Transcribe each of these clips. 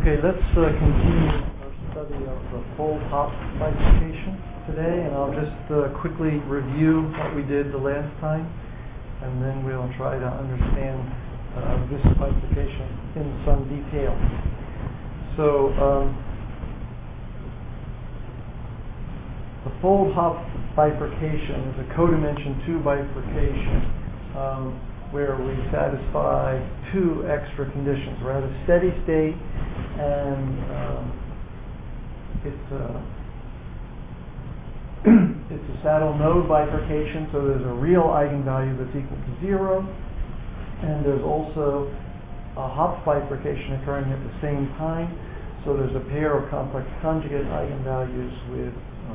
Okay, let's continue our study of the fold-hop bifurcation today, and I'll just quickly review what we did the last time, and then we'll try to understand this bifurcation in some detail. So, the fold-hop bifurcation is a codimension 2 bifurcation where we satisfy two extra conditions. We're at a steady state, and it's a saddle node bifurcation, so there's a real eigenvalue that's equal to 0, and there's also a hop bifurcation occurring at the same time, so there's a pair of complex conjugate eigenvalues with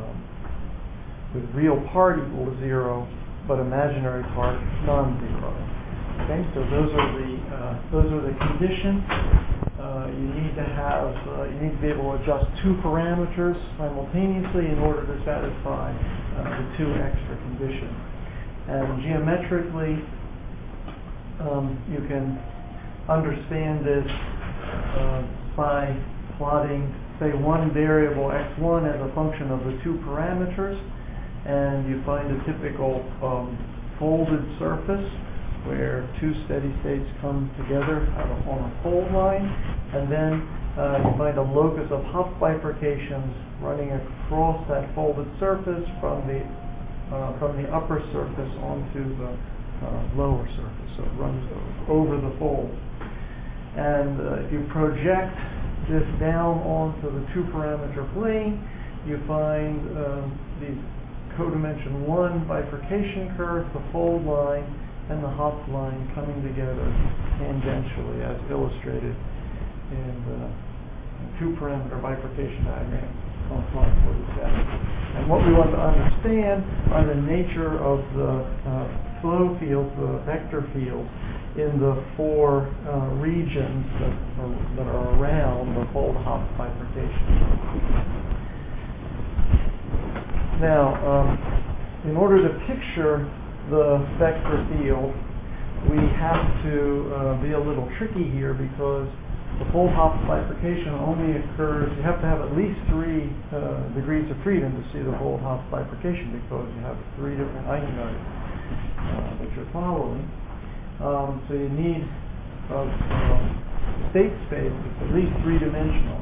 real part equal to 0, but imaginary part non-zero. Okay, so those are the conditions. You need to be able to adjust two parameters simultaneously in order to satisfy the two extra conditions. And geometrically, you can understand this by plotting, say, one variable x1 as a function of the two parameters, and you find a typical folded surface where two steady states come together on a fold line, and then you find a locus of hop bifurcations running across that folded surface from the upper surface onto the lower surface, so it runs over the fold. And if you project this down onto the two-parameter plane, you find these codimension 1 bifurcation curves, the fold line, and the hop line coming together tangentially as illustrated in the two-parameter bifurcation diagram on slide 47. And what we want to understand are the nature of the flow fields, the vector fields, in the four regions that are around the fold-hop bifurcation. Now, in order to picture the vector field, we have to be a little tricky here because the fold-hop bifurcation only occurs, you have to have at least 3 degrees of freedom to see the fold-hop bifurcation because you have 3 different eigenvalues that you're following. So you need a state space that's at least 3-dimensional.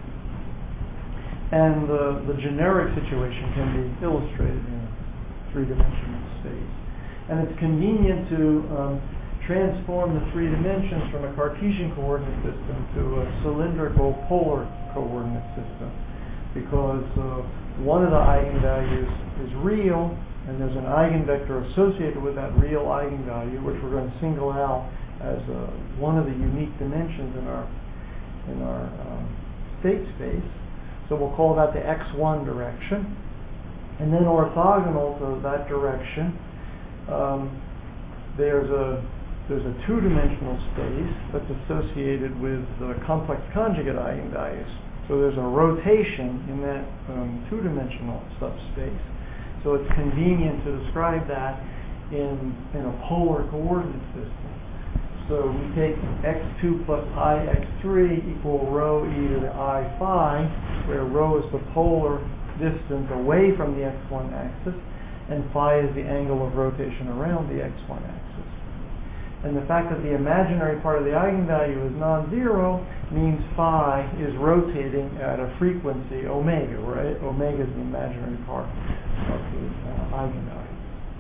And the generic situation can be illustrated in a 3-dimensional space. And it's convenient to transform the 3 dimensions from a Cartesian coordinate system to a cylindrical polar coordinate system, because one of the eigenvalues is real, and there's an eigenvector associated with that real eigenvalue, which we're going to single out as one of the unique dimensions in our state space. So we'll call that the x1 direction. And then orthogonal to that direction, there's a 2-dimensional space that's associated with complex conjugate eigenvalues. So there's a rotation in that 2-dimensional subspace. So it's convenient to describe that in a polar coordinate system. So we take x2 plus I x3 equal rho e to the I phi, where rho is the polar distance away from the x1 axis, and phi is the angle of rotation around the x1 axis. And the fact that the imaginary part of the eigenvalue is non-zero means phi is rotating at a frequency omega, right? Omega is the imaginary part of the eigenvalue.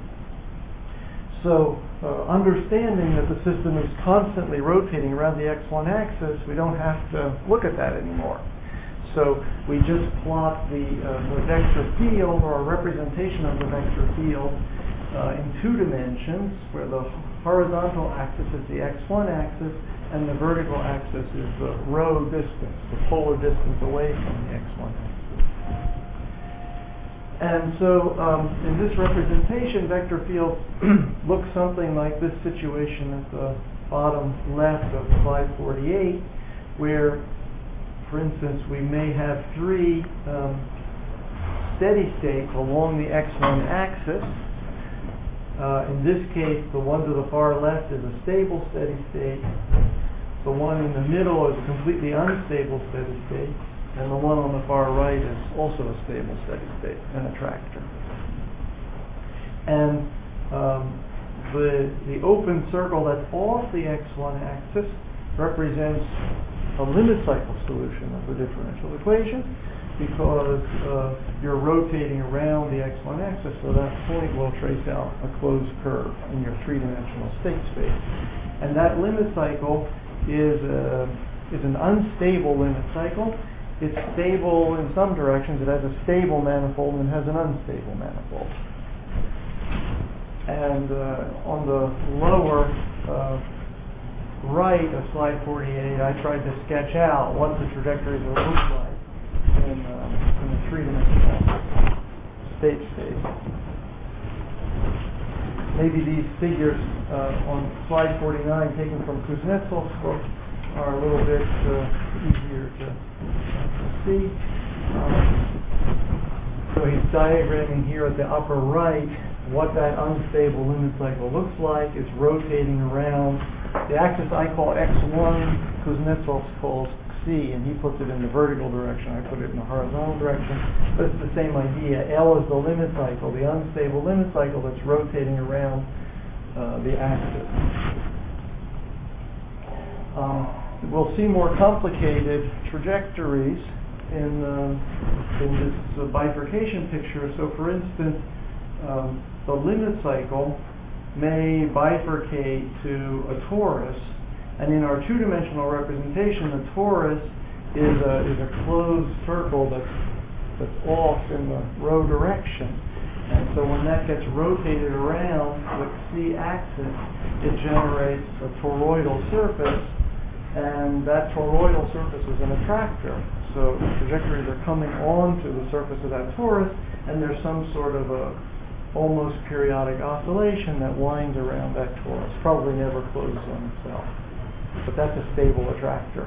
So understanding that the system is constantly rotating around the x1 axis, we don't have to look at that anymore. So we just plot the vector field, or a representation of the vector field in 2 dimensions, where the horizontal axis is the x1 axis and the vertical axis is the rho distance, the polar distance away from the x1 axis. And so in this representation, vector field looks something like this situation at the bottom left of slide 48, where, for instance, we may have 3 steady states along the x1 axis. In this case, the one to the far left is a stable steady state. The one in the middle is a completely unstable steady state, and the one on the far right is also a stable steady state, an attractor. And the open circle that's off the x1 axis represents a limit cycle solution of the differential equation, because you're rotating around the x1 axis, so that point will trace out a closed curve in your three-dimensional state space. And that limit cycle is an unstable limit cycle. It's stable in some directions. It has a stable manifold and has an unstable manifold. And on the lower right of slide 48, I tried to sketch out what the trajectories will look like in the three-dimensional state space. Maybe these figures on slide 49, taken from Kuznetsov's book, are a little bit easier to see. So he's diagramming here at the upper right what that unstable limit cycle looks like. It's rotating around the axis I call x1, Kuznetsov calls C, and he puts it in the vertical direction. I put it in the horizontal direction. But it's the same idea. L is the limit cycle, the unstable limit cycle that's rotating around the axis. We'll see more complicated trajectories in this bifurcation picture. So, for instance, the limit cycle may bifurcate to a torus, and in our two-dimensional representation, the torus is a closed circle that's off in the rho direction. And so when that gets rotated around the c-axis, it generates a toroidal surface, and that toroidal surface is an attractor. So the trajectories are coming onto the surface of that torus, and there's some sort of a almost periodic oscillation that winds around that torus, probably never closes on itself. But that's a stable attractor.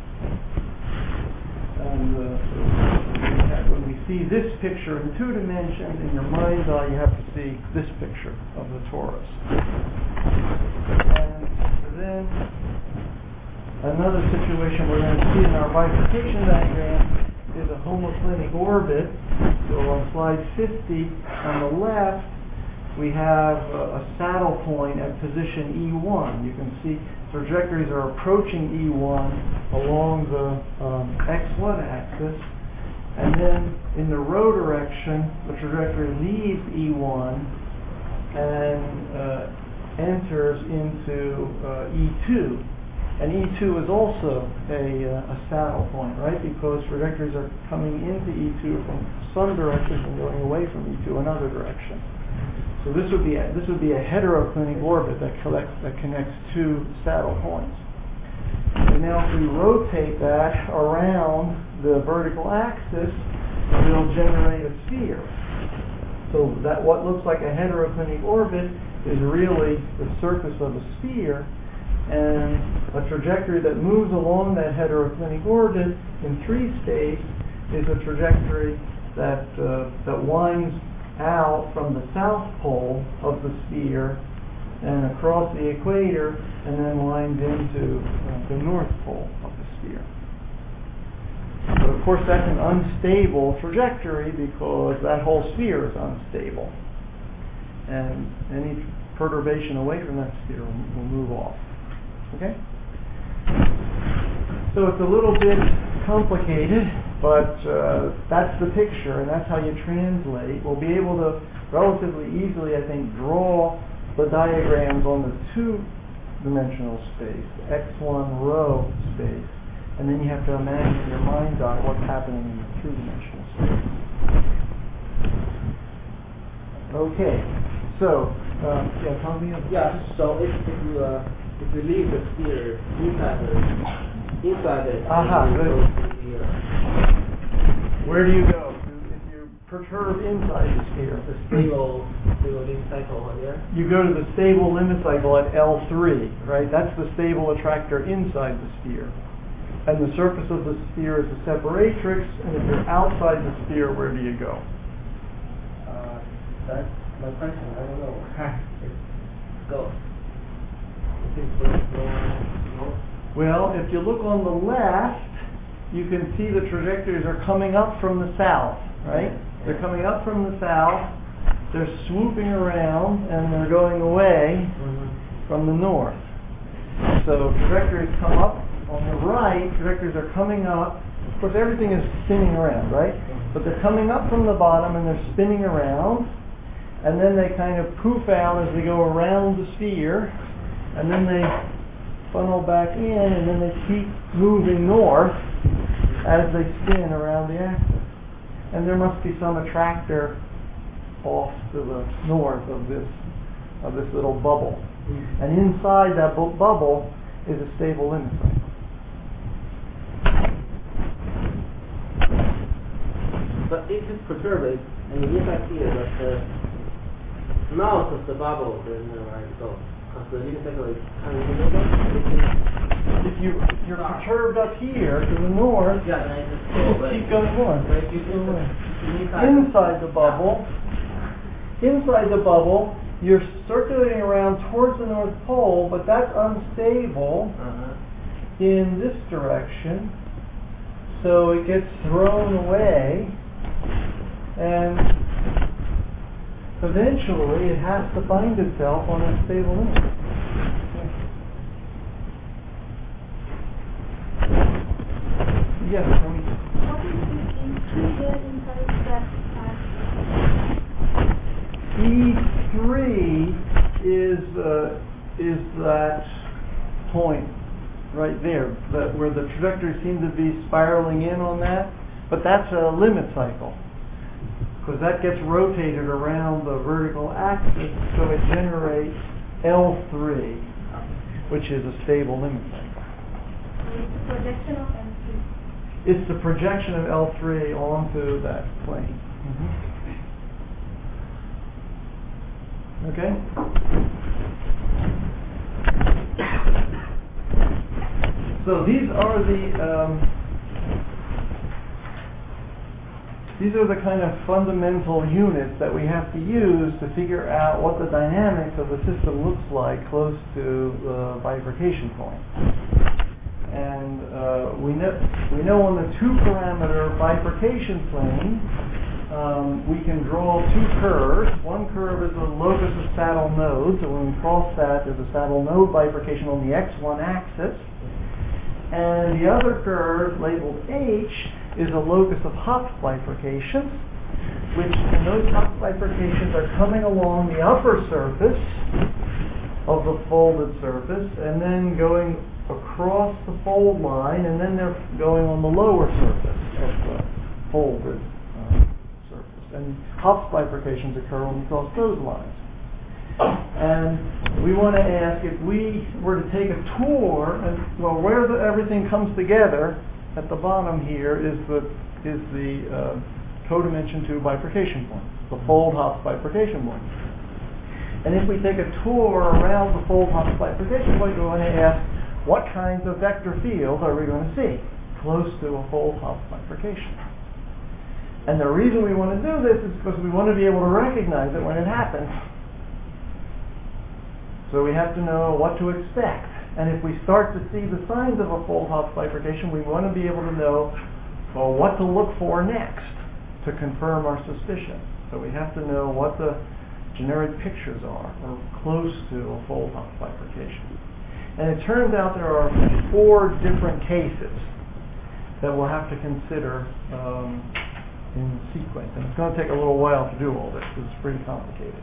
And when we see this picture in two dimensions, in your mind's eye, you have to see this picture of the torus. And then another situation we're going to see in our bifurcation diagram is a homoclinic orbit. So on slide 50, on the left, we have a saddle point at position E1. You can see trajectories are approaching E1 along the x1 axis, and then in the rho direction, the trajectory leaves E1 and enters into E2. And E2 is also a saddle point, right? Because trajectories are coming into E2 from some direction and going away from E2 another direction. So this would be a heteroclinic orbit that connects two saddle points. And now if we rotate that around the vertical axis, it'll generate a sphere. So that what looks like a heteroclinic orbit is really the surface of a sphere, and a trajectory that moves along that heteroclinic orbit in 3 space is a trajectory that winds out from the south pole of the sphere and across the equator, and then winds into the north pole of the sphere. But of course that's an unstable trajectory because that whole sphere is unstable, and any perturbation away from that sphere will move off. Okay? So it's a little bit complicated, but that's the picture, and that's how you translate. We'll be able to relatively easily, I think, draw the diagrams on the two-dimensional space, x1 rho space, and then you have to imagine in your mind's eye what's happening in the three-dimensional space. Okay, so, tell me about so if we leave the sphere inside it, where do you go? If you perturb inside the sphere, the stable limit cycle here. You go to the stable limit cycle at L3, right? That's the stable attractor inside the sphere. And the surface of the sphere is the separatrix, and if you're outside the sphere, where do you go? That's my question. I don't know. Go. Well, if you look on the left, you can see the trajectories are coming up from the south, right? They're coming up from the south, they're swooping around, and they're going away from the north. So trajectories come up on the right, trajectories are coming up. Of course, everything is spinning around, right? But they're coming up from the bottom and they're spinning around, and then they kind of poof out as they go around the sphere, and then they funnel back in, and then they keep moving north as they spin around the axis. And there must be some attractor off to the north of this little bubble. And inside that bubble is a stable limit cycle. But if it's perturbed, and you look at here that the mouth of the bubble doesn't right go, because the limit cycle is coming in over. If you're perturbed up here to the north, then I just keep going north. Right, you go Inside the bubble, you're circulating around towards the North Pole, but that's unstable in this direction, so it gets thrown away, and eventually it has to find itself on a stable limit. Yes, What is the E3 inside that E3 is that point right there, where the trajectories seem to be spiraling in on that, but that's a limit cycle, because that gets rotated around the vertical axis, so it generates L3, which is a stable limit cycle. it's the projection of M3. It's the projection of L3 onto that plane. Okay? So these are the kind of fundamental units that we have to use to figure out what the dynamics of the system looks like close to the bifurcation point. And we know on the two-parameter bifurcation plane, we can draw two curves. One curve is a locus of saddle nodes, so when we cross that, there's a saddle node bifurcation on the x1 axis. And the other curve, labeled H, is a locus of Hopf bifurcations, and those Hopf bifurcations are coming along the upper surface of the folded surface, and then going across the fold line, and then they're going on the lower surface of the folded surface. And Hopf bifurcations occur when we cross those lines. And we want to ask, if we were to take a tour, where everything comes together at the bottom here is the codimension 2 bifurcation point, the fold-Hopf bifurcation point. And if we take a tour around the fold-Hopf bifurcation point, we want to ask, what kinds of vector fields are we going to see close to a fold-Hopf bifurcation? And the reason we want to do this is because we want to be able to recognize it when it happens. So we have to know what to expect. And if we start to see the signs of a fold-Hopf bifurcation, we want to be able to know what to look for next to confirm our suspicion. So we have to know what the generic pictures are, or close to a fold-Hopf bifurcation. And it turns out there are 4 different cases that we'll have to consider in sequence. And it's going to take a little while to do all this, because it's pretty complicated.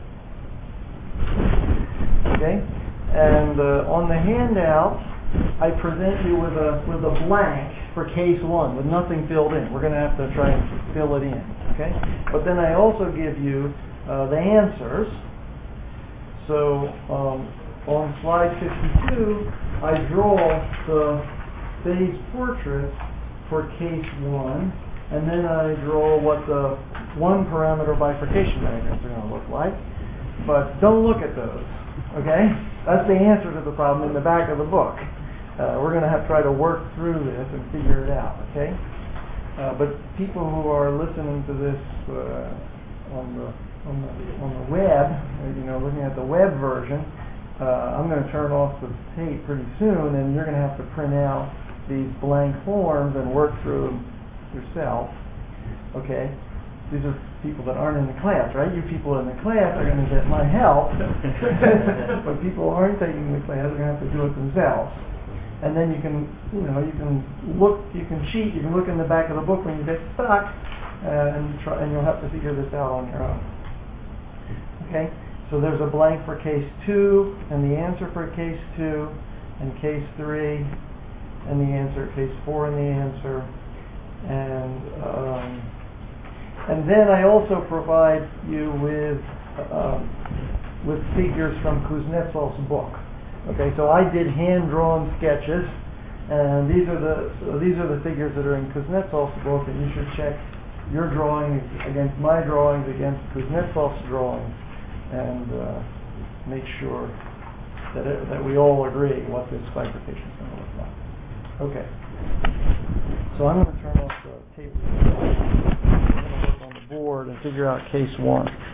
Okay? And on the handout, I present you with a blank for case 1 with nothing filled in. We're going to have to try and fill it in. Okay? But then I also give you the answers. So on slide 52, I draw the phase portrait for case 1, and then I draw what the 1-parameter bifurcation diagrams are going to look like. But don't look at those, okay? That's the answer to the problem in the back of the book. We're going to have to try to work through this and figure it out, okay? But people who are listening to this on the web, looking at the web version, I'm going to turn off the tape pretty soon, and you're going to have to print out these blank forms and work through them yourself. Okay? These are people that aren't in the class, right? You people in the class are going to get my help, but people who aren't taking the class are going to have to do it themselves. And then you can cheat. You can look in the back of the book when you get stuck, and you'll have to figure this out on your own. Okay? So there's a blank for case 2, and the answer for case 2, and case 3, and the answer, case 4 and the answer, and then I also provide you with figures from Kuznetsov's book. Okay, so I did hand-drawn sketches, and these are the figures that are in Kuznetsov's book, and you should check your drawings against my drawings, against Kuznetsov's drawings, and make sure that we all agree what this bifurcation is going to look like. Okay. So I'm going to turn off the tape. I'm going to look on the board and figure out case 1.